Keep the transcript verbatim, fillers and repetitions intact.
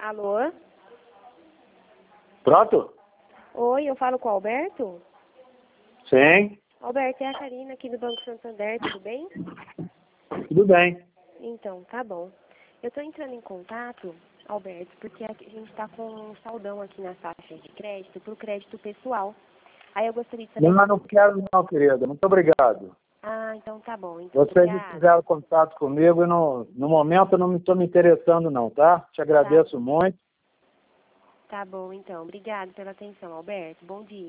Alô? Pronto? Oi, eu falo com o Alberto? Sim, Alberto, é a Karina aqui do Banco Santander, tudo bem? tudo bem. Então, tá bom. Eu tô entrando em contato, Alberto, porque a gente tá com um saldão aqui nas taxas de crédito pro crédito pessoal. Aí eu gostaria de saber... Não, mas não quero não, querida. Muito obrigado. Ah, então tá bom. Então, Vocês não obrigada. fizeram contato comigo e no, no momento eu não estou me interessando não, tá? Te agradeço muito. Tá bom, então. Obrigado pela atenção, Alberto. Bom dia.